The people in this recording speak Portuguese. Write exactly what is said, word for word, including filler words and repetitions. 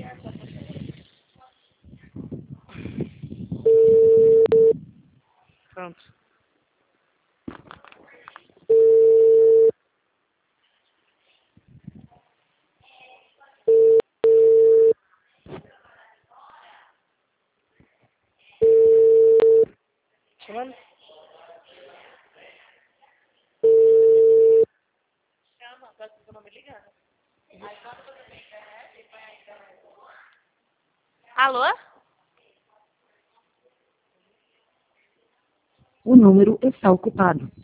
Pronto. Chamando? Chama, pode ser o nome ligando. Alô? O número está ocupado.